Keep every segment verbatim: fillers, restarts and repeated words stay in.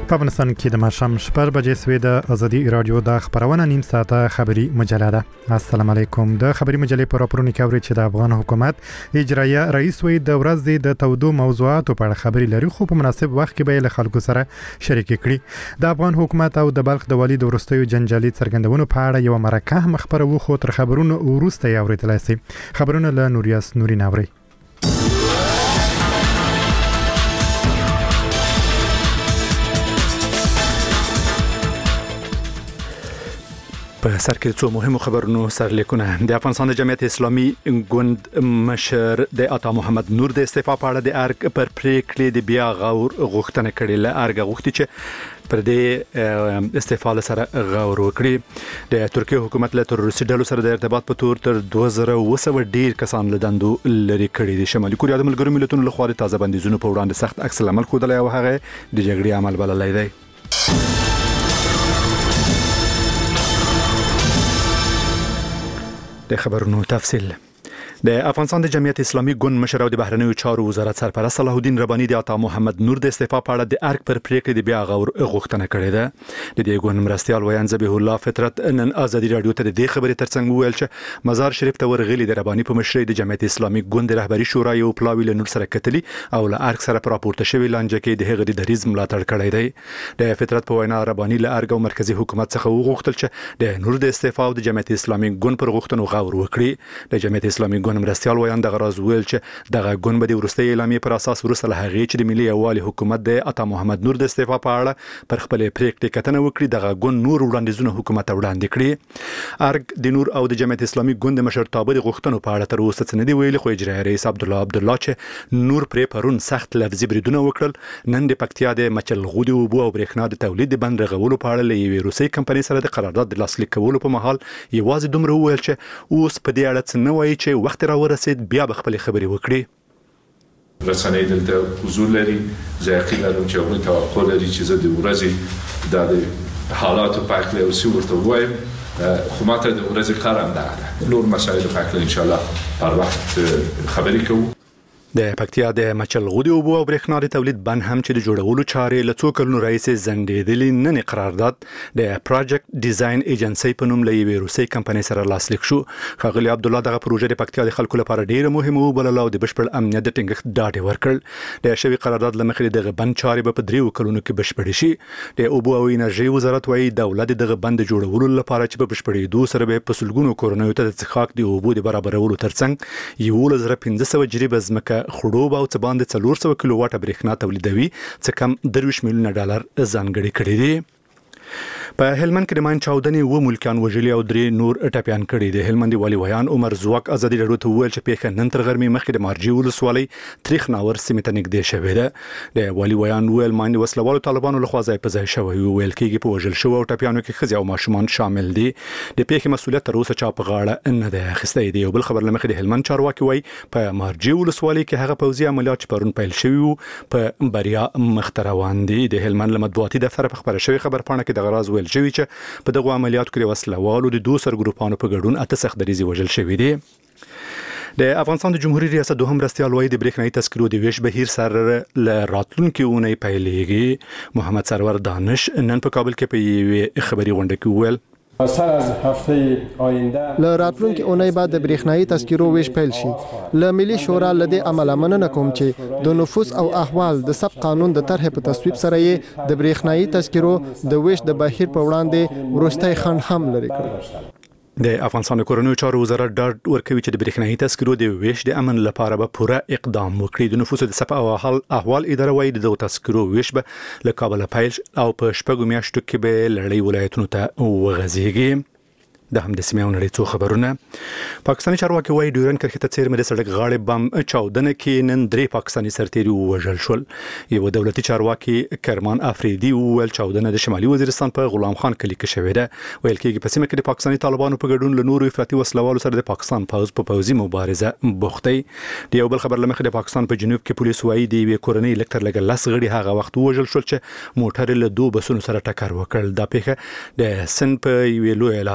په افغانستان کې د ماښام شپږ بجې سوې د ازادي رادیو د خبرونه نیم ساعته خبري مجله ده. السلام علیکم. د خبري مجلې پر راپورونه کوي چې د افغان حکومت اجرایه رئیس وي د ورځې د تودو موضوعاتو په اړه خبري لري، خو په مناسب وخت کې به له خلکو سره شریک کړي. د افغان حکومت او د بلخ د والي د ورستیو جنجالي څرګندونو په اړه یو مرکه مخبره و، خو تر خبرونو وروسته یې اوریدلای شي. خبرونه له نوریاس نوري ناوري. په سر کې څو مهمو خبرونو سرلیکونه. د افغانستان د جمعیت اسلامي ګوند مشر د عطا محمد نور د استعفا په اړه د ارګ پر پریکړې د بیا غور غوښتنه کړې. له ارګ غوښتي چې پر دې استعفا سره غور وکړي. د ترکیه حکومت له تروریستي ډلو سره د ارتباط په تور تر دوه زره اوه سوه ډیر کسان له دندو لري کړي دي. شمالي کوریا د ملګرو ملتونو لخوا د تازه بندیزونو په وړاندې سخت عکس العمل ښودلی او هغه د جګړې عمل بللی دی. د خبرونو تفصیل. د افغانستان د جمعیت اسلامي ګوند مشر او د بهرنیو چارو وزارت سرپرست صلاح الدین رباني د عطا محمد نور د استعفا په اړه د ارګ پر پریکړې د بیا غور غوښتنه کړې ده. د دې ګوند مرستیال ویان ذبیح الله فطرت نن ازادي رادیو ته د دې خبرې ترڅنګ وویل چې مزار شریف ته ورغلي د رباني په مشرۍ د جمعیت اسلامي ګوند رهبری شورا یو پلاوی له نور سره کتلی او له ارګ سره پر راپورته شوی لانجه کې د هغه د دریز ملاتړ کړی دی. د فطرت په وینا رباني له ارګ او مرکزی حکومت څخه وغوښتل چې د نور د استعفا او د جمعیت اسلامي ګوند پر غوښتنو غور وکړي. د جمعیت اسلامي ګوند مرستیال ویان د غراز ویل چې دغه ګوند به د ورستۍ اعلامیې پر اساس وروسته له هغې چې د ملي یووالي حکومت د عطا محمد نور د استعفا په اړه پر خپل پریکړې کتنه وکړي، دغه ګوند نور وړاندیزونه حکومت ته وړاندې کړي. ارګ د نور او د جمعیت اسلامي ګوند د مشرتابه د غوښتنو په اړه تر اوسه څه نه دي ویلي، خو اجرایي رئیس عبدالله عبدالله چې نور پرې پرون سخت لفظي بریدونه وکړل، نن د پکتیا د مچلغو د اوبو او برېښنا د تولید د بند رغولو په اړه له یوې روسۍ کمپنۍ سره د قرارداد د لاسلیک کولو په مهال یوازې دومره وویل چې اوس په دې اړه څه نه وایي چې وخت راورسید بیا به خپلې خبرې وکړي. رسنۍ دلته حضور لري، زه یقین لرم چې هغوی توقع لري چې زه د ورځې د حالاتو په هکله یو څه ورته ووایم، خو ماته د ورځې کار همدغه ده. نور مسایلو په هکله انشاءالله هر وخت خبرې کوو. د پکتیا د مچلغو د اوبو او برېښنا د تولید بند هم چې د جوړولو چارې له څو کلونو راهیسې ځنډېدلې، نن قرارداد د پروجیکټ ډیزاین ایجنسی په نوم له یوې روسۍ کمپنۍ سره لاسلیک شو. ښاغلي عبدالله دغه پروژه د پکتیا د خلکو لپاره ډیره مهمه وبلله او د بشپړ امنیت د ټینګښت ډاډ یې ورکړ. د شوي قرارداد له مخې دغه بند چارې به په دریو کلونو کې بشپړې شي. د اوبو او انرژي وزارت وايي دولت دغه بند جوړولو لپاره چې په بشپړېدو سره به په سلګونو کورنیو ته د څښاک د اوبو د برابرولو ترڅنګ یولس زره پنځه سوه جریبه ځمکه خړوب او څه باندې څلور سوه کیلو واټه برېښنا تولیدوي، څه کم درویشت میلیونه ډالر ځانګړي کړي دي. په هلمند کې د ماین چاودنې اووه ملکیان وژلي او درې نور ټپیان کړي دي. هلمند والي ویان عمر زواک ازادي رادیو ته وویل چې پیښه نن تر غرمې مخکې د مارجې ولسوالۍ تریخ ناور سیمې ته نږدې شوې ده. د والي ویان وویل ماین د وسلوالو طالبانو لخوا ځای په ځای شوی، ویل کېږي په وژل شوو او ټپیانو کې ښځې او ماشومان شامل دي. د پیښې مسؤلیت تر اوسه چا په غاړه نه دی اخیستی دی. یو بل خبر له مخې د هلمند چارواکي وایي په مارجې ولسوالۍ کې هغه پوځي عملیات چې پرون پیل شوي وو په بریا مخته روان دي. د هلمند له مطبوعاتي دفتر په خبره شوې خبرپاڼه کې دغه راز ویل شوی چې په دغه عملیاتو کې د وسلوالو د دوه سرګروپانو په ګډون اته سختدریزي وژل شوي دي. د افغانستان د جمهوریت ریاست دوهم مرستیال وایي د برېښنایي تذکرو د ویش بهیر سره له راتلونکي اونۍ پیلېږي. محمد سرور دانش نن په کابل کې په یوې خبري غونډه کې وویل سر از هفته آینده له راتلونکي اونۍ بعد د برېښنایي تذکرو ویش پیل شي. له ملي شورا له دې عمله مننه کوم چې د نفوس او احوال د سب قانون د طرح په تصویب سره یې د برېښنایي تذکرو د ویش د بهیر په وړاندې وروستی خنډ هم لرې کړ. د افغانستان کورنیو چارو وزارت ډاډ ورکوي چې د برېښنایي تذکرو د ویش د امن لپاره به پوره اقدام وکړي. د نفوس د سپه او احوال اداره وايي د تذکرو ویش به له کابل پیل او په شپږو میاشتو کې به لړۍ ولایتونو ته وغځېږي. د هم د سیمې او نړۍ څو خبرونه. پاکستاني چارواکي وايي ډیورن کرښې ته څیرمه د سړک غاړې بم چاودنه کې نن درې پاکستاني سرتیري ووژل شول. یو دولتي چارواکي کرمان افریدي وویل چاودنه د شمالي وزیرستان په غلام خان کلی کې شوې ده. ویل کېږي په سیمه کې د پاکستاني طالبانو په ګډون له نورو افراطي وسلوالو سره د پاکستان پوځ په پوځي مبارزه بوخت دی. د یو بل خبر لمخې د پاکستان په جنوب کې پولیس وايي د یوې کورنۍ لکتر لګ لس غړي هغه وخت ووژل شول چې موټر له دوه بسونو سره ټکر وکړ. دا پیښه د سن په یوې لویه لاره کې شوې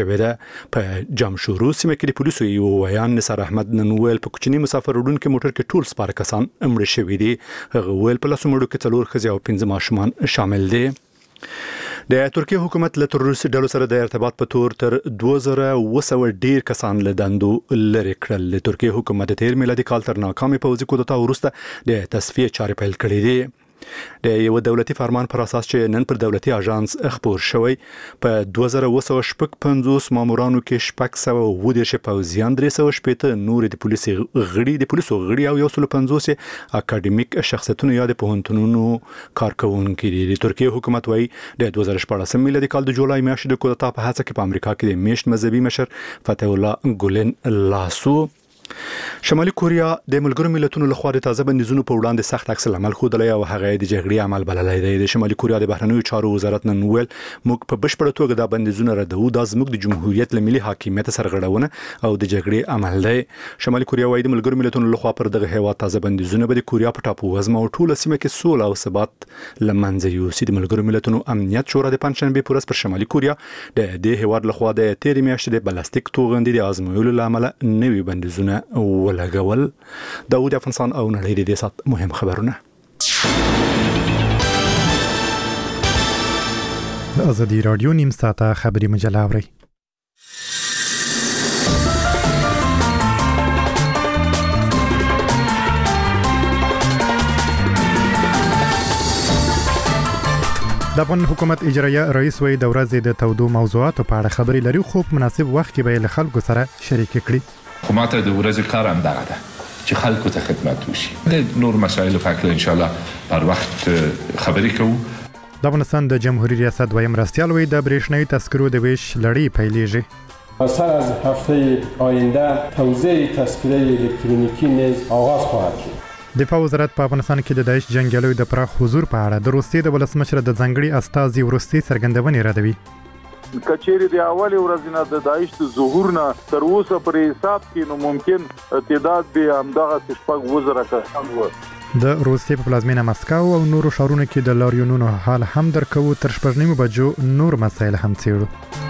شوې ده. په جمشورو سیمه کې د پولیسو یو ویان نثار احمد نن ویل په کوچني مسافر وړونکو موټر کې ټول سپاره کسان مړه شوي دي. هغه ویل په لاسو مړو کې څلور ښځې او پنځه ماشومان شامل دي. د ترکیه حکومت له تروریستي ډلو سره د ارتباط په تور تر دوه زره اوه سوه ډیر کسان له دندو لرې کړل. د ترکیه حکومت د تیر میلادي کال تر ناکامې پوځي کودتا وروسته د تصفیې چارې پیل کړې دي. د یو دولتي فرمان پر اساس چې نن پر دولتي اژانس خبر شوی په دوه زره اوه سوه شپږ پنځوس مامورانو کې شپږ سوه اووه دېرش پوځیان، درې سوه شپېته نور د پولیسو غړي د پولیسو غړي او یو سل پنځوس اکاډمیک شخصیتونو یا د پوهنتونونو کارکونکي دي. د ترکیه حکومت وايي د دوه زره شپاړسم میلادي کال د جولای میاشتې د کودتا په هڅه کې په امریکا کې د میشت مذهبي مشر فتح الله ګولن لاسو. شمالي کوریا د ملګرو ملتونو لخوا د تازه بندیزونو په وړاندې سخت عکس العمل ښودلی او هغه د جګړې عمل بللی دی. د شمالي کوریا د بهرنیو چارو وزارت نن ویل موږ په بشپړه توګه دا بندیزونه ردوو. دا زموږ د جمهوریت له ملي حاکمیت سرغړونه او د جګړې عمل دی. شمالي کوریا وايي د ملګرو ملتونو لخوا پر دغه هیواد تازه بندیزونه به د کوریا په ټاپو وزمه او ټوله سیمه کې سوله او ثبات له منځه یوسي. د ملګرو ملتونو امنیت شورا د پنځشنبې په ورځ پر شمالي کوریا د دې هیواد لخوا د تیرې میاشتې د بلاستیک توغندي د ازمویلو له امله نوي بندیزونه ولګول. داود افغانستان او نړۍ د دې سات مهم خبرونه. د ازادي رادیو نیم ساعته خبري مجله اوري. د افغان حکومت اجرایه رئیس وی د ورځې د تودو موضوعاتو په اړه خبري لري، خو په مناسب وخت کې به له خلکو سره شریک کړي. خو ماته د ورځې کار هم دغه ده چې خلکو ته خدمت وشي. د نور مسایلو په اړه ان شاء الله پر وخت خبرې کوو. د افغانستان د جمهوریت ریاست دویم مرستیال وی د برېښنايي تذکرو د ویش لړۍ پیلېږي. سر از هفته آینده توزیع تذکره الکترونیکی نیز آغاز خواهد شد. دفاع وزارت په افغانستان کې د داعش جنگیالیو د پراخ حضور په اړه د روسیې د ولسمشر د ځانګړي استازي وروستي څرګندونې ردوي. کچېری د اولي ورځې نه د داعش د ظهور نه تر اوسه پر حساب کې نو ممکن تعداد به همدغه شپږ وزره کسان و. د روسیې په پلازمینه مسکو او نورو ښارونو کې د لاریونونو حال هم درکو. تر شپږ نیمو بجو نور مسایل هم څېړو.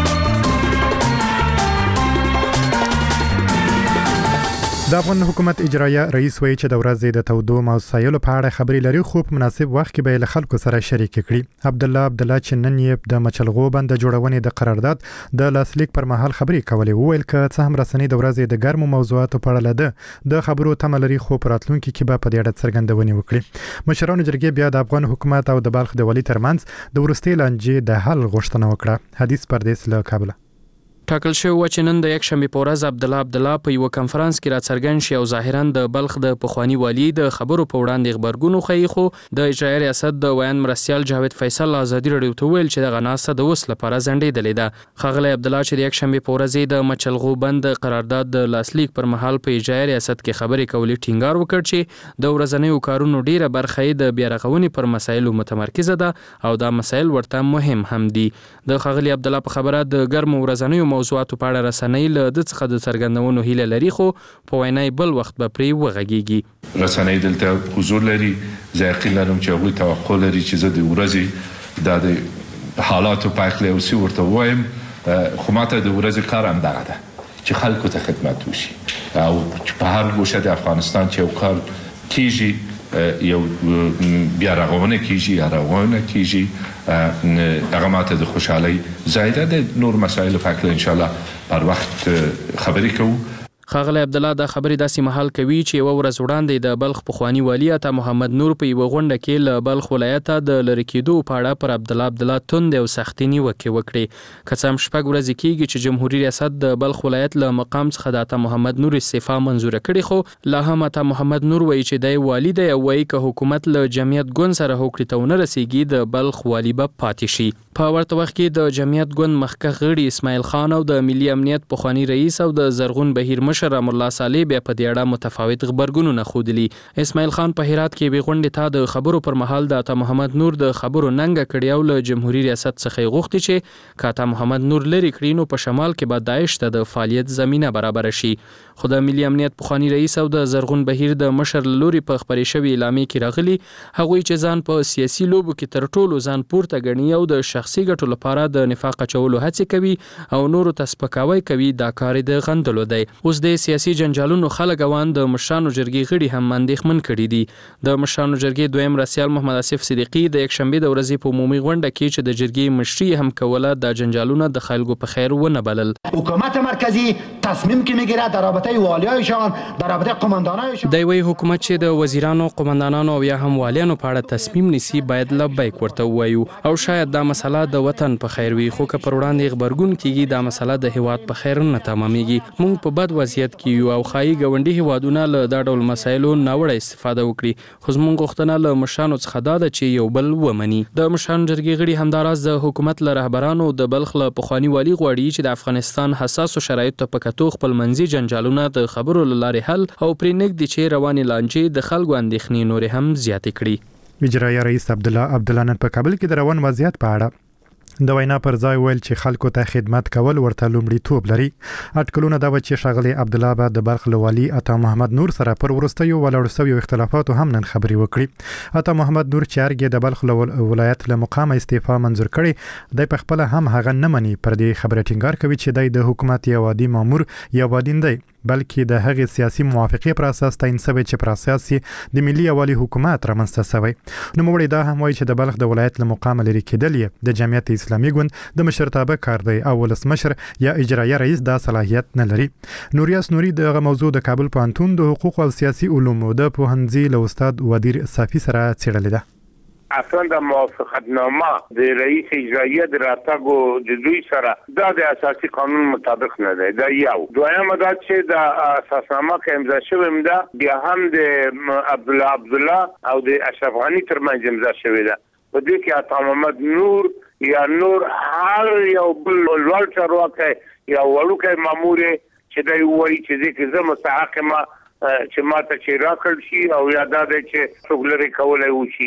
د افغان حکومت اجرایه رئیس وی چې د ورځې د تودو مسایلو په اړه خبري لري، خو په مناسب وخت کې به له خلکو سره شریک کړي. عبد الله عبد الله چې نن یې د مچلغو بند جوړونې د قرارداد د لاسلیک پر مهال خبري کولې، وویل ک څه هم رسنۍ د ورځې د ګرمو موضوعاتو په اړه لده د خبرو تمه لري، خو په راتلونکي کې به په دې اړه څرګندونې وکړي. مشرانو جرګې بیا د افغان حکومت او د بلخ د والي ترمنځ د ورستي لانجې د حل غوښتنه وکړه. حدیث پردیس له کابل. ټاکل شوی و چې نن د یک شنبه په ورځ عبد الله عبد الله په یو کانفرنس کې راڅرګند شي او ظاهرا د بلخ د پخوانی والی د خبرو په وړاندې خبرګون خو خو د اجرایه ریاست د ویان مرستیال جاوید فیصل ازادي رادیو ته ویل چې د غناسه د وس لپاره ځنډېدلې ده. خغله عبد الله چې د یک شنبه په ورځ د مچلغو بند قرارداد د لاسلیک پر مهال په اجرایه ریاست کې خبرې کولې ټینګار وکړ چې د ورځنیو کارونو ډیره برخه د بیارغونې پر مسایلو متمرکزه ده او دا مسایل ورته مهم هم دي. د خغلی عبد الله په خبره د ګرم ورځنیو موضوعاتو په اړه رسنۍ له د څخه د څرګندونو هیله لري، خو په وینای بل وخت به پرې وغږیږي. رسنۍ دلته حضور لري، زه یقین لرم چې هغوی توقع لري چې زه د ورځې د حالاتو په اړه اوسې ورته وایم، خو ماته د ورځې کار هم دغه ده چې خلکو ته خدمت وشي او په هر ګوشه د افغانستان چې یو کار کیږي، یو بیا رغونه کیږي یا رغونه کیږي، هغه ماته د خوشحالۍ ځای ده. د نور مسایلو په اړه ان شاء الله پر وخت خبرې کوو. خغله عبد الله دا خبرې داسې محل کوي چې یو ورځ وړاندې د بلخ پخوانی والی عطا محمد نور په یو غونډه کې له بلخ ولایت د لری کېدو په اړه پر عبد الله عبد الله توند او سختي نیوکه وکړي. کڅم شپږ ورځې کېږي چې جمهوریت ریاست د بلخ ولایت له مقام څخه د عطا محمد نور استعفا منزور کړي، خو لا هم عطا محمد نور وایي چې د والی د وایي ک حکومت له جمعیت ګوند سره هوکړې ته ونه رسیږي د بلخ والی به پاتې شي. په ورته وخت کې د جمعیت ګوند مخکښ غړي اسماعیل خان او د ملي امنیت پخوانی رئیس او د زرغون بهیر مشر مشر رام الله صالح بیا په دې اړه متفاوت خبرګونونه خودلی. اسماعیل خان په هرات کې به غونډې ته د خبرو پر مهال د عطا محمد نور د خبرو ننګ کړی او له جمهوریت ریاست څخه غوښتي چې کاتا محمد نور لري کړي نو په شمال کې به داعش ته د فعالیت زمينه برابر شي. خو د ملي امنیت پخوانی رئیس او د زرغون بهیر د مشر لوري په خبري شوی اعلامیه کې راغلي هغوی چې ځان په سیاسي لوبو کې تر ټولو ځان پورته ګڼي او د شخصي ګټو لپاره د نفاق چولو هڅې کوي او نورو ته سپکاوی کوي دا کار د غندلو دی. اوس د سیاسي جنجالونو خلک اوان د مشرانو جرګې غړي هم اندېښمن کړي دي. د مشرانو جرګې دویم رئیس محمد اسف صدیقی د یکشنبه د ورځې په عمومي غونډه کې چې د جرګې مشري هم کوله د جنجالونو د خلکو په خیر ونه بلل. حکومت مرکزی تصمیم که میگیره در رابطه والیایشان در رابطه قماندانایشان د وی حکومت چې د وزیرانو قماندانانو او یا هم والیانو په اړه تصمیم نیسي باید لبیک ورته وایو او شاید دا مسله د وطن په خیر وي خو که پر وړاندې خبرګون کیږي دا مسله د هیواد په خیر نه تمامېږي. موږ په بد وضعیت کې یو او خایي ګوندي هیوادونه له دا ډول مسایلو ناوړه استفاده وکړي خو زموږ غوښتنه له مشرانو څخه دا ده چې یو بل ومني. د مشرانو جرګې غړي همداراز د حکومت له رهبرانو د بلخ له پخوانی والی غواړي چې د افغانستان حساسو شرایطو په کتو خپل منځي جنجالونه د خبرو لارې حل او پرې نږدې چې روانې لانجې د خلکو اندېښنې نورې هم زیاتې کړي. اجرایه رئیس عبدالله عبدالله نن په کابل کې د روان وضعیت په اړه د وینا پر ځای ویل چې خلکو ته خدمت کول ورته لومړیتوب لري. اټکلونه دا و چې ښاغلی عبدالله به د بلخ له والي عطا محمد نور سره پر وروستیو ولاړو سویو اختلافاتو هم نن خبرې وکړي. عطا محمد نور چې ارګې د بلخ له ولایت له مقامه استعفا منظور کړي دی په خپله هم هغه نه مني. پر دې خبره ټینګار کوي چې دی د حکومت یو عادي مامور یا وادین دی بلکې د هغې سیاسي موافقې پر اساس تعیین شوی چې پر اساس د ملي یووالي حکومت رامنځته شوی. نوموړی دا هم وایي چې د بلخ د ولایت له مقامه لرې کېدل یې د جمعیت اسلامي ګوند د مشرتابه کار دی او ولسمشر یا اجرایه رئیس دا صلاحیت نه لري. نوریاس نوري دغه موضوع د کابل پوهنتون د حقوق او سیاسي علومو د پوهنځي له استاد ودیر صافي سره څېړلې ده. اصلا د موافقتنامه د رئیس اجرایه د راتګو د دوی سره دا د اساسي قانون مطابق نه دی. دا یو دویم دا چې د اساسنامه کې امضا شوی ده بیا هم د عبدالله عبدالله او د اشرف غنی ترمنځ امضا شوی ده. په دې کې عطا محمد نور یا نور هر یو بل لوړ چارواکی یا وړوکی مامور چې دا وایي چې دې کې زه مستحق یم چې ما ته چې راکړل شي او یا دا دی چې څوک لرې کولی وشي.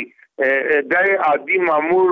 دای عادي مامور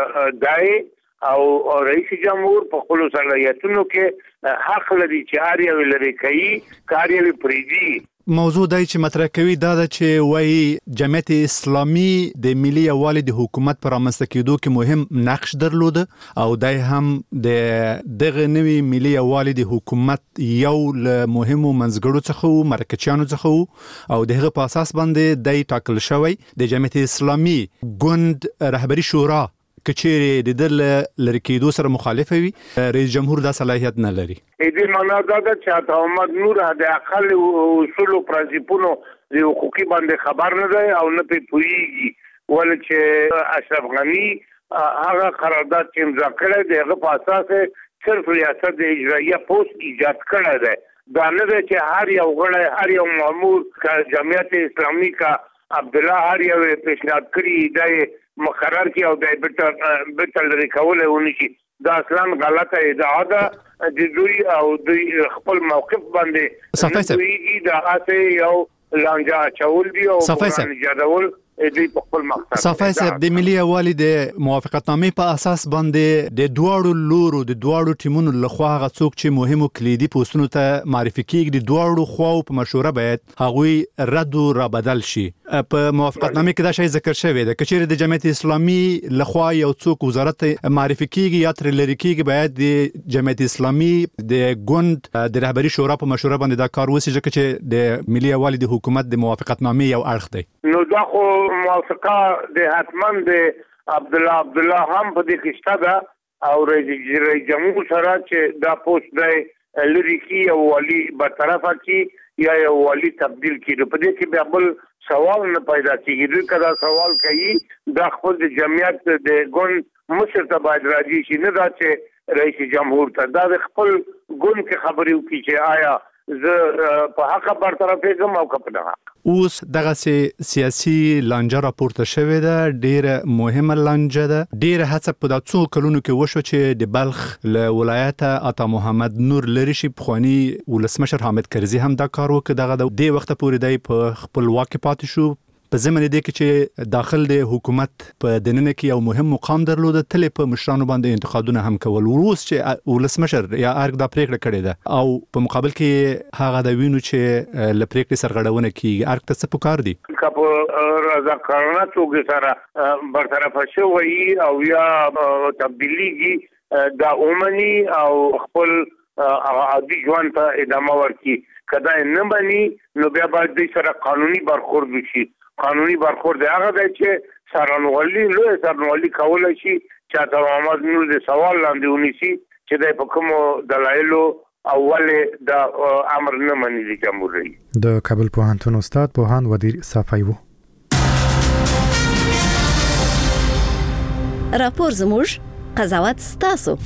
دای او رئیس جمهور په خپل صلاحیتونو کې حق لري چې هر یو لري کوي کار یې پریدي. موضوع دای چې مطرح کوي دا ده چې وایي جمعیت اسلامي د ملي یووالي د حکومت پر رامنځته کېدو کې مهم نقش درلوده او دای هم د دغه نوي ملي یووالي د حکومت یو له مهمو منځګړو څخه و مرکچیانو څخه او دغه په اساس باندې دای ټاکل شوی د جمعیت اسلامي ګوند رهبري شورا کچېره د دل لری کېدو سره مخالفه وي رئیس جمهور دا صلاحیت نه لري. دې معنا دا ده چې عطا محمد نور د اقل اصول او پرنسپونو د حقوقي باندې خبر نه دی او نه پوهیږي ول چې اشرف غنی هغه قرارداد چې امضا کړی دی هغه په اساس صرف ریاست د اجرایه پوسټ ایجاد کړی دی. دا نه دی چې هر یو غړی هر یو مامور کا جمعیت اسلامي کا عبدالله هر یو پیشنهاد کړی دی مقرر کی او د بیتل لري کولای ونشي. دا اصلا غلطه ادعا ده د دوی او د خپل موقف باندې دوی دا اسه یو لانجا چول دی او قرآن جادول دوی په خپل مقصد. صفای صاحب د ملي یووالي د موافقتنامې په اساس باندې د دواړو لورو د دواړو ټیمونو لخوا هغه څوک چې مهمو کلیدي پوسټونو ته معرفي کیږي د دواړو خواو په مشوره باید هغوی رد او را بدل شي. په موافقتنامې کې دا شی ذکر شوی دی کچېره د جمعیت اسلامي لخوا یو څوک وزارت معرفي کیږي یا تر لری کیږي باید د جمعیت اسلامي د ګوند د رهبري شورا په مشوره باندې دا کار وشي چې د ملي یووالي د حکومت د موافقتنامې یو اړخ دی. نو دا خو موافقه د حتمن د عبدالله عبدالله هم په دې کې شته ده او رئیس جمهور سره چې دا پوسټ دی لری کی او والی برطرفه کی یا یو والی تبدیل کی. په دې کې بیا بل سوال نه پیدا کیږي. دوی کدا سوال کوي دا خپل د جمعیت د ګوند مشر ته باید راځي چې نه دا چې رئیس جمهور ته دا خپل ګوند کې خبرې وکړي چې آیا زه په حق برطرف کوم او کپنه اوس دغه سیاسي لانجه راپورته شوې ده، ډیره مهمه لانجه ده. ډیره هڅه په دغه څو کلونو کې وشو چې د بلخ له ولایت عطا محمد نور لري شي. پخوانی ولسمشر حامد کرزي هم دا کار وکړ. دغه د دې وخت پورې دی په خپل واک پاتې شو. په ضمن دې کې چې داخل د حکومت په دننه کې یو مهم مقام درلود، تل په مشرانو باندې انتقادونه هم کول. وروس چې ولسمشر یا ارګ دا پریکړه کړې ده او په مقابل کې هغه د وینو چې ل پریکړې سرغړونه کیږي، ارګ ته څه پکار دي؟ کله رضاکارانه توګه سره برطرف شوی او یا تبدیلیږي دا اومني او خپل عادي ژوند ته ادامه ورکړي. کدا نه بني نو بیا باید د سره قانوني برخورد وشي. قانوني برخورد هغه دی چې سرانوالي لوی سرانوالي کولای شي چې عطا محمد نور د سوال لاندې ونیسي چې د په کومو دلایلو اول د امر نه مني د جمهوریت. د کابل پوهنتون استاد پوهان ودیر صافی وو. راپور زموږ قضاوت ستاسو.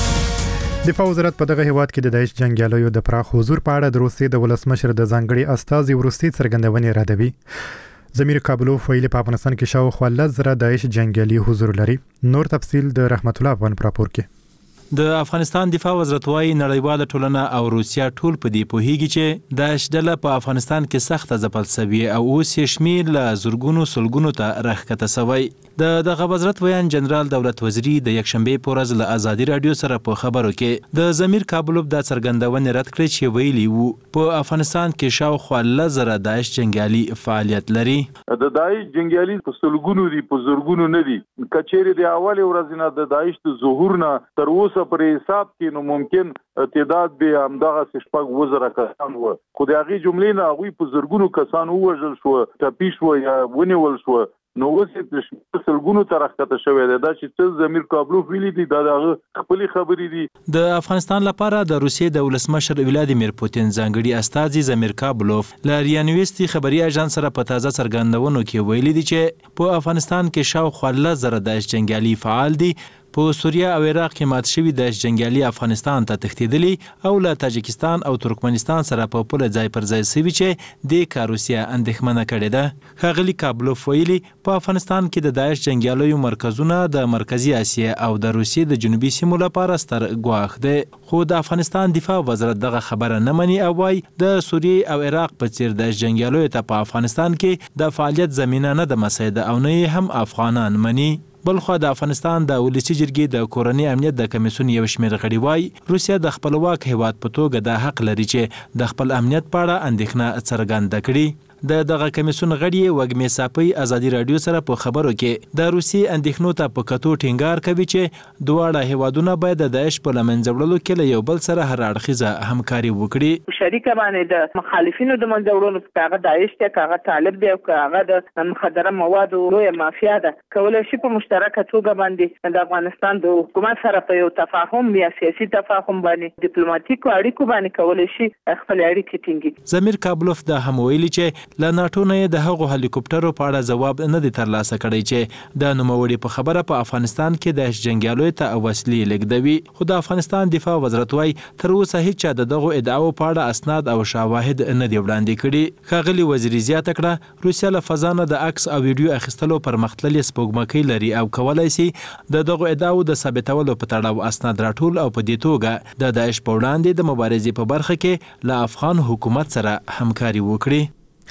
دفاع وزارت په دغه هیواد کې د داعش جنگیالیو د پراخ حضور په اړه د روسیې د ولسمشر د ځانګړي استازي وروستي څرګندونې رادوي. زمیر کابلوف ویلي په افغانستان کې شاوخوا لس زره داعش جنگیالي حضور لري. نور تفصیل د رحمت الله افغان په راپور کې. د افغانستان دفاع وزارت وايي نړیواله ټولنه او روسیا ټول په دې پوهیږي چې داعش ډله په افغانستان کې سخت ځپل شوی او اوس یې شمیر له زورګونو سلګونو ته راښکته شوی. د دغه وزارت ویان جنرال دولت وزیری د یکشنبه په ورځ له ازادي رادیو سره په خبرو کې د زمیر کابلوف د څرګندونې رد کړې چې ویلي وو په افغانستان کې شاوخوا لس زره داعش جنگیالي فعالیت لري. د داعش جنگیالي په سلګونو دي، په زورګونو نه دي. کچېری د اول ورځ نه د داعش د ظهور نه تر اوسه پر حساب کې نو ممکن تعداد به همدغه شپږ وزره کسان و، خو د هغې جملې نه هغوی په زرګونو کسان ووژل شو، ټپي شو یا ونیول شو. نو اوس یې سلګونو ته راښکته شوی دی. دا چې څه زمیر کابلوف ویلي دي دا د هغه خپلې خبرې دي. د افغانستان لپاره د روسیې د ولسمشر ولادیمیر پوتین ځانګړي استازي زمیر کابلوف له ریا نیویسټي خبري اژانس سره په تازه څرګندونو کې ویلي دي چې په افغانستان کې شاوخوا لس زره داعش جنګیالي فعال دي. په سوریه او عراق کې مات شوي داعش جنګیالي افغانستان ته تښتېدلي او له تاجکستان او ترکمنستان سره په پوله ځای پر ځای شوي چې دې کار روسیه اندېښمنه کړې ده. ښاغلي کابلوف ویلي په افغانستان کې د داعش جنګیالیو مرکزونه د مرکزي اسیا او د روسیې د جنوبي سیمو لپاره ستر ګواښ دی. خو د افغانستان دفاع وزارت دغه خبره نه مني او وايي د سوریې او عراق په څیر داعش جنګیالیو ته په افغانستان کې د فعالیت زمینه نه ده مساعده او نه هم افغانان مني. بلخو د افغانستان د ولسی جرګې د کورنۍ امنیت د کمیسیون یو شمېر غړي وايي روسیا د خپلواک هیواد په توګه د حق لري چې د خپل امنیت په اړه اندېښنه څرګنده کړي. د دغه کمیسیون غړي وګمې صافی ازادي رادیو سره په خبرو کې د روسي اندېښنو ته په کتو ټینګار کوي چې دواړه هیوادونه باید د داعش په لمنځه وړلو کې له یو بل سره هر اړخیزه همکاري وکړي. شریک باندې د مخالفینو د منځه وړلو په هغه داعش ته هغه طالب دی او هغه د مخدره موادو لوی مافیا ده، کولای شي په مشترکه توګه باندې د افغانستان د حکومت سره په یو تفاهم یا سیاسي تفاهم باندې ډیپلوماټیکو اړیکو باندې کولای شي خپل اړیکې ټینګي. زمیر کابلوف د هم ویلي چې له ناټو نه د هغو هلیکوپټرو په اړه ځواب نه دی ترلاسه کړی چې د نوموړي په خبره په افغانستان کې د داعش جنګیالیو ته وسلې لیږدوي. خو د افغانستان دفاع وزارت وايي تر اوسه هیڅ د دغو ادعاو په اړه اسناد او شواهد نه دی وړاندې کړي. ښاغلي وزیري زیاته کړه روسیا له فضا نه د عکس او ویډیو اخیستلو پرمختللې سپوږمکۍ لري او کولای شي د دغو ادعاو د ثابتولو په تړاو اسناد راټول او په دې توګه د داعش په وړاندې د مبارزې په برخه کې له افغان حکومت سره همکاري وکړي.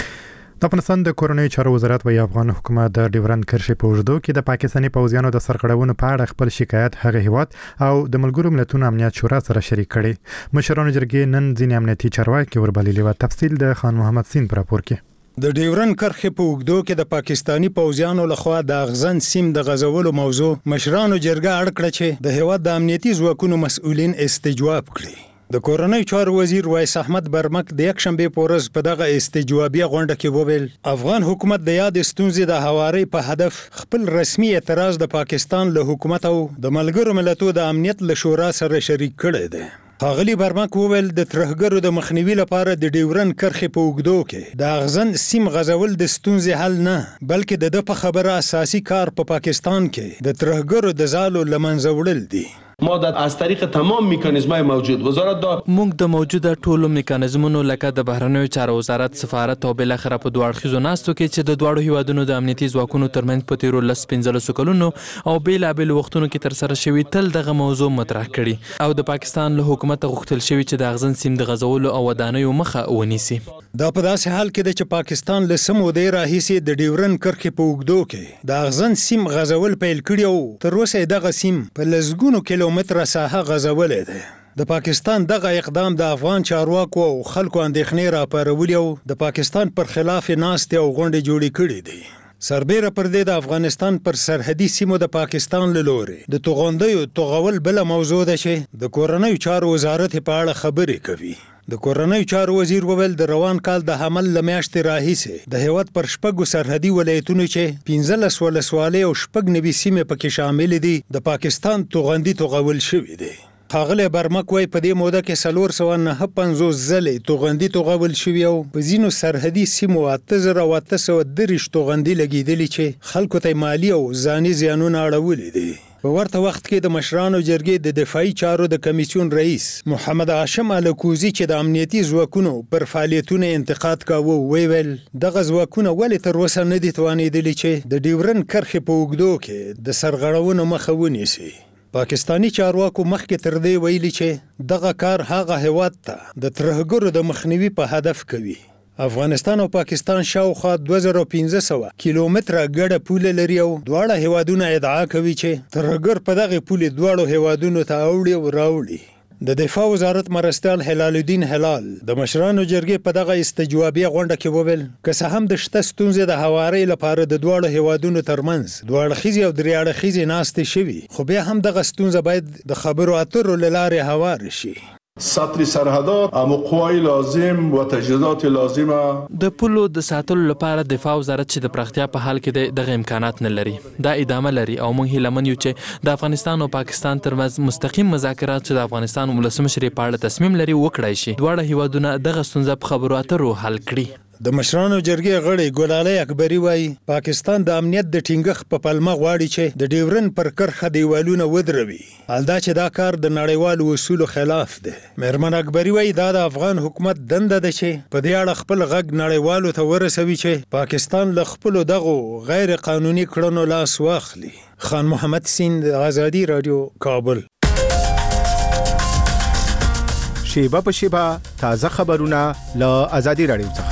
د افغانستان د کورنۍ چارو وزارت وايي افغان حکومت د ډیورند کرښې په اوږدو کې د پاکستاني پوځیانو د سرغړونو په اړه خپل شکایت هغه هیواد او د ملګرو ملتونو امنیت شورا سره شریک کړي. مشرانو جرګې نن ځینې امنیتي چارواکي وربللي و. تفصیل د خان محمد سین پر راپور کې. د ډیورند کرښې په اوږدو کې د پاکستاني پوځیانو لخوا د اغزن سیم د غزولو موضوع مشرانو جرګه اړ کړه چې د هیواد د امنیتي ځواکونو مسؤلین استجواب کړي. د کورنۍ چارو وزیر وایس احمد برمک د یک شنبه په ورځ په دغه استجوابیه غونډه کې وویل افغان حکومت د یاد ستونزې د هواري په هدف خپل رسمي اعتراض د پاکستان له حکومت او د ملګرو ملتونو د امنیت له شورا سره شریک کړی دی. ښاغلي برمک وویل د ترهګرو د مخنیوي لپاره د ډیورند کرښې په اوږدو کې د اغزن سیم غزول د ستونزې حل نه بلکې د ده په خبره اساسي کار په پا پاکستان کې د ترهګرو د ځالو له منځه وړل دي. ما در از طریق تمام میکانیزم‌های موجود وزارت دا موږ د موجوده ټولو میکانیزمونو لکه د بهرنیو چارو وزارت، سفارت او بل اخره په دوه اړخیزو ناستو کې چې د دواړو هیوادونو د امنیتي ځواکونو ترمنځ په تیرو لس پنځلسو کلونو او بیلابیل وختونو کې تر سره شوي تل دغه موضوع مطرح کړي او د پاکستان له حکومت غوښتل شوي چې د اغزن سیم د غزولو او ودانیو مخه ونیسي. دا په داسې حال کې ده چې پاکستان له څه مودې راهیسې د ډیورن کرښې په اوږدو کې د اغزن سیم غزول پیل کړي او تر اوسه دغه سیم په لسګونو کیلومتره ساحه غزولې ده. د پاکستان دغه اقدام د افغان چارواکو او خلکو اندېښنې راپارولي او د پاکستان پر خلاف ناستې او غونډې جوړې کړې دي. سربیره پر دې د افغانستان پر سرحدي سیمو د پاکستان له لوري د توغندیو توغول بل موضوع ده چې د کورنیو چارو وزارت په اړه خبرې کوي. د کورنیو چارو وزیر وویل د روان کال د حمل له میاشتې راهیسې د هیواد پر شپږو سرحدي ولایتونو چې پنځلس ولسوالۍ او شپږ نوي سیمې پکې شامل دي د پاکستان توغندي توغول شوي دي. ښاغلی برمک وایي په دې موده کې څلور سوه نهه پنځوس ځلې توغندي توغول شوي او په ځینو سرحدي سیمو اته زره او اته سوه دېرش توغندي لګېدلي چې خلکو ته مالي او ځاني زیانونه اړولي دي. په ورته وخت کې د مشرانو جرګې د دفاعي چارو د کمیسیون رئیس محمد هاشم الکوزي چې د امنیتي ځواکونو پر فعالیتونو انتقاد کاوه ویل دغه ځواکونه ولې تر اوسه نه دي توانېدلي چې د ډیورن کرښې په اوږدو کې د سرغړونو مخه ونیسي. پاکستانی چارواکو مخکې تر دې ویلي چې دغه کار هغه هیواد ته د ترهګرو د مخنیوي په هدف کوي. افغانستان او پاکستان شاوخوا دوه زره پنځه سوه کیلومتره ګډه پوله لري او دواړه هیوادونه ادعا کوي چې ترهګر په دغه پولې دواړو هیوادونو ته اوړي او راوړي. د دفاع وزارت مرستیال هلال الدین هلال د مشرانو جرګې په دغه استجوابیه غونډه کې وویل که څه هم د شته ستونزې د هوارۍ لپاره د دواړو هیوادونو ترمنځ دوه اړخیزې او درې اړخیزې ناستې شوي خو بیا هم دغه ستونزه باید د خبرو اترو له لارې هوار شي. سطر سرحدات ام قوای لازم و تجهیزات لازمه د پولو د ساتلو لپاره دفاع وزارت چې د پراختیا په حال کې دغه امکانات نه لري دا ادامه لري او موږ هیله من یو چې د افغانستان او پاکستان ترمنځ مستقیم مذاکرات چې د افغانستان ولسمشر په اړه تصمیم لري وکړای شي دواړه هیوادونه دغه ستونزه په خبرو اترو حل کړي. د مشرانو جرګې غړی ګلالۍ اکبري وایي پاکستان د امنیت د ټینګښت په پلمه غواړي چې د ډیورن پر کرښه دیوالونه ودروي حالدا چې دا کار د نړیوالو اصولو خلاف دی. مېرمن اکبري وایي دا د افغان حکومت دنده ده چې په دې اړه خپل غږ نړیوالو ته ورسوي چې پاکستان له خپلو دغو غیر قانوني کړنو لاس واخلي. خان محمد سیند، آزادي رادیو، کابل. شیبه په شیبه تازه خبرونه له آزادي رادیو څخه.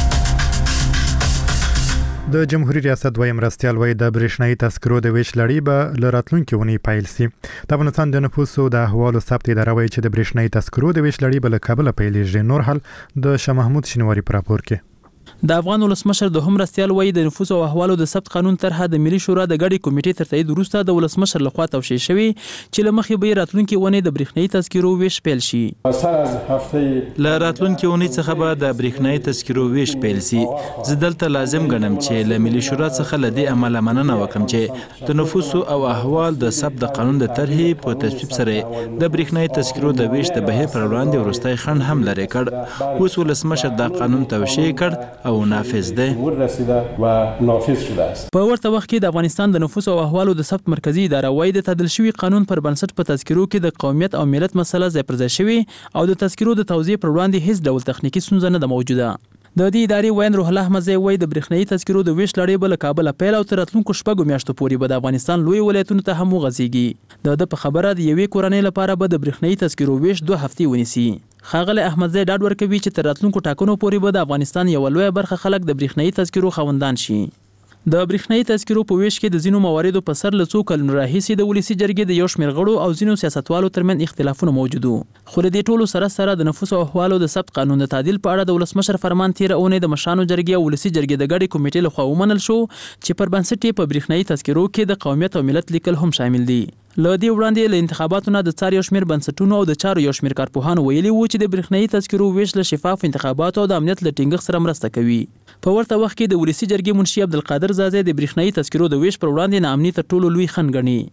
د جمهوریت ریاست دویم مرستیال وایي د برېښنايي تذکرو د ویش لړۍ به له راتلونکي اونۍ پیل سي. د افغانستان د نفوسو د احوالو ثبت اداره وایي چې د برېښنايي تذکرو د ویش لړۍ به له کابله پیلېږي. نور حال د شاه محمود شینواري په راپور کې. د افغان ولسمشر دوهم مرستیال وایي د نفوس او احوالو د ثبت قانون طرحه د ملي شورا د ګډې کمیټې تر تایید وروسته د ولسمشر لخوا توشیح شوې چې له مخې به راتلونکي اونۍ د برېښنايي تذکرو ویش پیل شي. له راتلونکي اونۍ څخه به د برېښنايي تذکرو ویش پیل سي. زه دلته لازم ګڼم چې له ملي شورا څخه له دې عمله مننه وکړم چې د نفوسو او احوال د ثبت د قانون د طرحې په تصویب سره د برېښنايي تذکرو د ویش د بهیر پر وړاندې وروستی خنډ هم لرې کړ. اوس ولسمشر دا قانون توشیح کړ او نافذ دی. په ورته وخت کې د افغانستان د نفوس او احوالو د ثبت مرکزی اداره وایي د تعدیل شوي قانون پر بنسټ په تذکرو کې د قومیت او ملت مسله ځای پر ځای شوې او د تذکرو د توزیع پر وړاندې هیڅ ډول تخنیکی ستونزه نه ده موجوده. د دې ادارې وین روح الله احمدزی وایي د برېښنايي تذکرو د ویش لړۍ به له کابله پیل او تر راتلونکو شپږو میاشتو پورې به د افغانستان لوی ولایتونو ته هم وغځېږي. د ده په خبره د یوې کورنۍ لپاره به د برېښنايي تذکرو ویش دوه هفتې ونیسي. ښاغلی احمدزی ډاډ ورکوي چې تر راتلونکو ټاکنو پورې به د افغانستان یوه لویه برخه خلک د برېښنايي تذکرو خاوندان شي. د برېښنايي تذکرو په ویش کې د ځینو مواردو په سر له څو کلونو راهیسې د ولسي جرګې د یو شمېر غړو او ځینو سیاستوالو ترمنځ اختلافونه موجود وو. خو له دې ټولو سره سره د نفوس او احوالو د ثبت قانون د تعدیل په اړه د ولسمشر فرمان تېره اونۍ د مشرانو جرګې او ولسي جرګې د ګډې کمیټې لخوا ومنل شو چې پر بنسټ یې په برېښنايي تذکرو کې د قومیت او ملت لیکل هم شامل دي. له دې وړاندې له انتخاباتو نه د څار یو شمېر بنسټونو او د چارو یو شمېر کارپوهانو ویلي وو چې د برېښنايي تذکرو ویش له شفاف انتخاباتو او د امنیت له ټینګښت سره مرسته کوي. په ورته وخت کې د ولسي جرګې منشي عبدالقادر زازی د برېښنايي تذکرو د ویش پر وړاندې ناامني تر ټولو لوی خنډ ګڼي.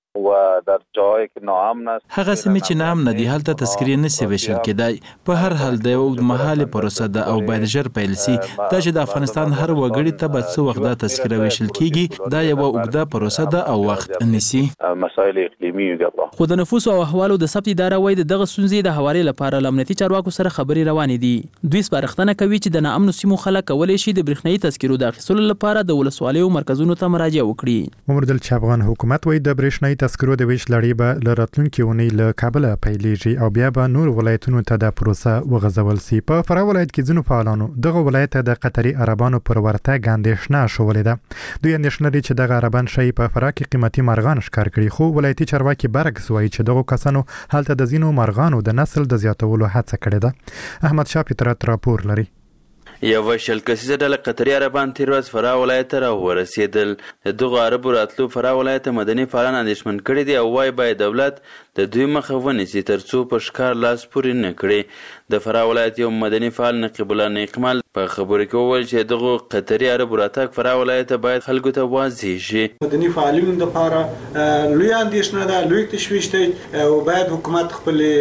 و در جایی که ناامن است هغه سیمې چې ناامنه دي هلته تذکرې نشي ویشل کېدای. په هر حال د اوږدمهالې پروسه ده او باید ژر پیل سي. دا چې د افغانستان هر وګړي ته به څه وخت دا تذکره ویشل کیږي دا یوه اوږده پروسه ده او وخت نیسي. مسایل اقلیمي خو د نفوس او احوالو د ثبت اداره وایي دغه ستونزې د هواري لپاره له امنیتي چارواکو سره خبرې روانې دي. دوی سپارښتنه کوي چې د ناامنو سیمو خلک کولی شي د برېښنايي تذکرو د اخیستلو لپاره د ولسوالیو مرکزونو ته مراجعه وکړي. ممردل چې افغان حکومت وایي د برېښنايي تذکرو د ویش لړۍ به له راتلونکي اونۍ له کابله پیلېږي او بیا به نور ولایتونو ته د پروسه وغځول سي. په فراه ولایت کې ځینو فعالانو دغه ولایت ته د قطري عربانو پر ورتګ اندېښنه شولې ده. دوی اندېښنه لري چې دغه عربان شي په فراه کې قیمتي مرغان ښکار کړي، خو ولایتي چارواکي برعکس وایي چې دغه کسانو هلته د ځینو مرغانو د نسل د زیاتولو هڅه کړې ده. احمد شاه فطرت راپور لري. یو شل کسیزه ډله قطري عربان تیر ورځ فراه ولایت ته راورسېدل. د دغو عربو راتلو فراه ولایت ته مدني فعالان اندېښمن کړي دي او وایي باید دولت د دوی مخه ونیسي تر څو په ښکار لاس پورې نه کړي. د فراه ولایت یو مدني فعال نقیب الله نیکمل په خبرو کې وویل چې دغو قطري عربو راتګ فراه ولایت ته باید خلکو ته واضح شي. مدني فعالینو دپاره لوی اندېښنه ده، لوی تشویش دی او باید حکومت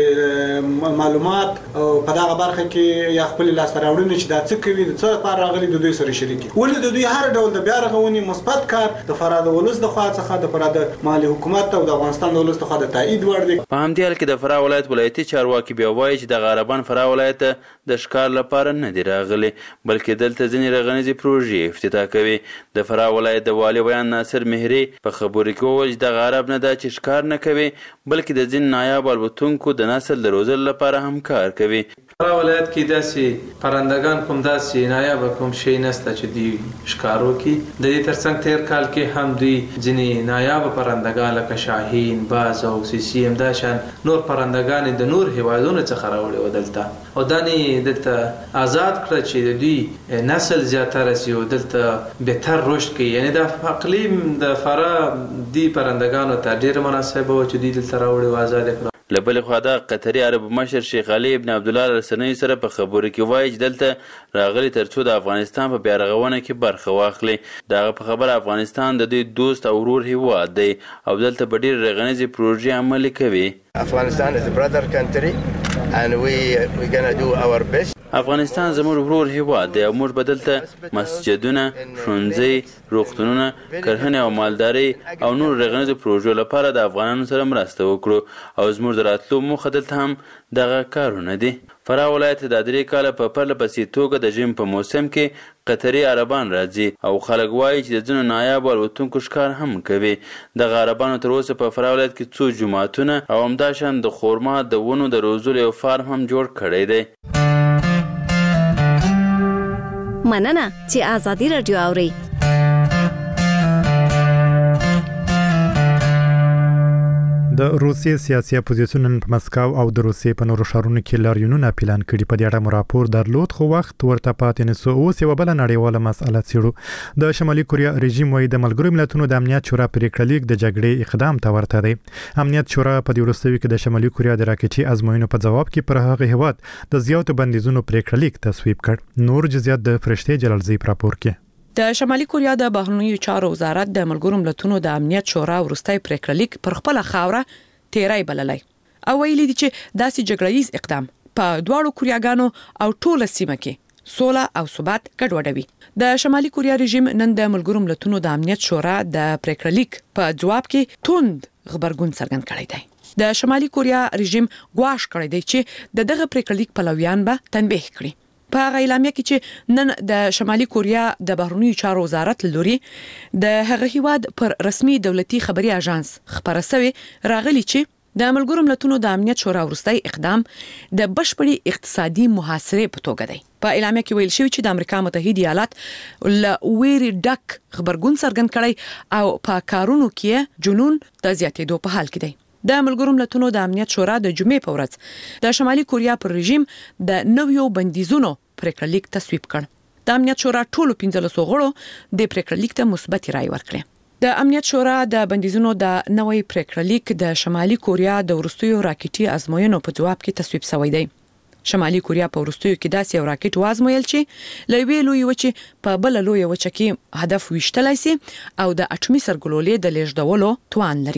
خپل معلومات په دغه برخه کې یا خپل لاسته راوړنې چې دا څه کوي د څه لپاره راغلي د دوی سره شریکي. ولې د دوی هر ډول د بیا رغونې مثبت کار د فراه د ولس د خوا څخه د فراه د مالي حکومت او د افغانستان د ولس د خوا د تایید وړ دی. په همدې حال کې د فراه ولایت ولایتي چارواکي بیا وایي چې دغه عربان فراه ولایت ته د ښکار لپاره نه دي راغلي بلکې دلته ځینې رغنیزې پروژې افتتاح کوي. د فراه ولایت د والي ویان ناصر مهري په خبرو کې وویل چې دغه عرب نه دا چې ښکار نه کوي بلکې د ځینې نایاب الوتونکو د نسل د روزلو لپاره هم کار کوي. فراه ولایت کې داسې پرندگان کوم داسې نایاب کوم شی نشته چې دوی ښکار وکړي. د دې ترڅنګ تیر کال کې هم دوی ځینې نایاب پرندگان لکه شاهین، باز او سیسی همداشان نور پرندگان د نور هیوادونو څخه راوړي و دلته او دا نه دلته آزاد کړه چې د دوی نسل زیاتره سي او دلته بهتر رشد کوي. یعنی د اقلیم د فراه دی پرندگانو ته ډېر مناسبه و چې دوی دلته راوړي و آزاد کړه. له بلې خوا د قطري عرب مشر شیخ علي ابن عبدالله رسنۍ سره په خبرو کې وایي چې دلته راغلي تر څو د افغانستان په بیارغونه کې برخه واخلي. د هغه په خبره افغانستان د دوی دوست او ورور هیواد دی او دلته به ډېرې رغنیزې پروژې عملي کوي. Afghanistan is a brother country and we we gonna do our best. افغانستان زموږ ورور هیواد دی او موږ به دلته مسجدونه، ښوونځي، روغتونونه، کرهنې او مالدارۍ او نور رغنیزو پروژو لپاره د افغانانو سره مرسته وکړو او زموږ د راتلو موخه دلته هم دغه کارونه دي. فراه ولایت د درې کاله په پرله پسې توګه د ژمي په موسم کې قطري عربان راځي او خلک وایي چې د ځینو نایابو الوتونکو ښکار هم کوي. دغه عربانو تر اوسه په فراه ولایت کې څو جوماتونه او همداشان د خورما د ونو د روزلو یو فارم هم جوړ کړی دی. مننه چې آزادي رادیو اوري. د روسیې سیاسي اپوزیسیون په مسکو او د روسیې په نورو ښارونو کې لاریونونه پلان کړي. په دې اړه راپور درلود خو وخت ورته پاتې نه سو. اوس یو بل نړیواله مسله څېړو. د شمالي کوریا رژیم وايي د ملګرو ملتونو د امنیت شورا پریکړه لیک د جګړې اقدام ته ورته دی. امنیت شورا په دې وروستیو کې د شمالي کوریا د راکټي ازموینو په جواب کې پر هغه هیواد د زیاتو بندیزونو پریکړه لیک تصویب کړ. نور جزئیات د فرشته جلالزی راپور کې. د شمالي کوریا د بهرنیو چارو وزارت د ملګرو ملتونو د امنیت شورا وروستي پریکړه لیک پر خپل خاوره تیرای بللای او ویلي دي چې داسې جګړهیز اقدام په دواړو کوریاګانو او ټوله سیمه کې سوله او ثبات ګډوډوي. د شمالي کوریا رژیم نن د ملګرو ملتونو د امنیت شورا د پریکړه لیک په جواب کې توند خبرګون څرګند کړی دی. د شمالي کوریا رژیم ګواښ کړی دی چې د دغه پریکړه لیک پلویان به تنبیه کړي. په هغه اعلامیه کې چې نن د شمالي کوریا د بهرنیو چارو وزارت لوري د هغه هیواد پر رسمي دولتي خبري اژانس خبره شوی راغلی چې د ملګرو ملتونو د امنیت شورا وروستي اقدام د بشپړي اقتصادي محاصرې په توګه دی. په اعلامیه کې ویل شوی چې د امریکا متحده ایالات له ویری ډک خبرګون څرګند کړي او په کارونو کې جنون د زیاتېدو په حال کې دی. د ملګرو ملتونو د امنیت شورا د جمعې په ورځ د شمالي کوریا پر رژیم د نویو بندیزونو پریکړه لیک تصویب کړ. د امنیت شورا ټولو پنځلسو غړو د پریکړه لیک ته مثبت رائے ورکړه. د امنیت شورا د بندیزونو د نوې پریکړه لیک د شمالي کوریا د وروستیو راکټي ازموینو په جواب کې تصویب شوی دی. شمالي کوریا په وروستیو کې داسې یو راکټ وازمویل چې لوی لوی وچې په بل لوی وچه کې هدف وشتلای شي او د اټومي سرګلولې د لیږدولو توان لري.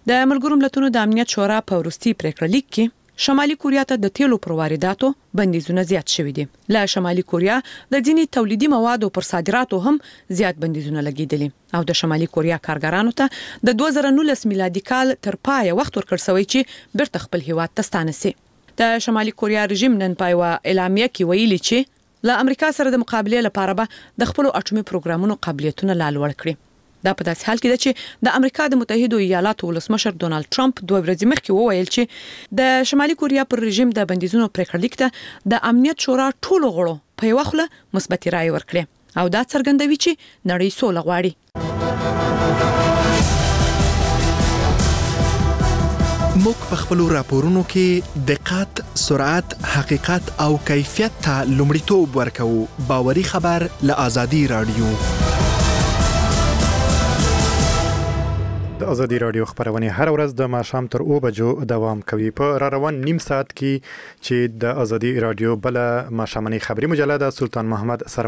د ملګرو ملتونو د امنیت شورا په وروستي پریکړه لیک کې شمالي کوریا ته د تیلو پر وارداتو بندیزونه زیات شوي دي. له شمالي کوریا د ځینی تولیدي موادو پر صادراتو هم زیات بندیزونه لګیدلي او د شمالي کوریا کارګرانو ته د دوه زره نولس میلادي کال تر پای وخت ورکړ شوی چې بیرته خپل هیواد ته ستانه سي. د شمالي کوریا رژیم نن پای و اعلامیه کې ویلي چې له امریکا سره د مقابله لپاره به د خپل اټومي پروګرامونو قابلیتونه لا لوړ کړي. دا په داسې حال کې ده چې د امریکا د متحده ایالاتو ولسمشر ډونالد ټرمپ دوه ورځې مخکې وویل چې د شمالي کوریا پر رژیم د بندیزونو پریکړه لیک ته د امنیت شورا ټولو غړو په یو خله مثبت رائے ورکړي او دا څرګندوي چې نړۍ سوله غواړي. موږ په خپل راپورونو کې دقت، سرعت، حقیقت او کیفیت ته لومړیتوب ورکوو. باوري خبر له آزادي رادیو. د ازادي رادیو خبرونه هر ورځ د ماښام تر او بجو دوام کوي. په را روان نیم ساعت کې چې د ازادي رادیو بل ماښامنۍ خبري مجله د سلطان محمد سره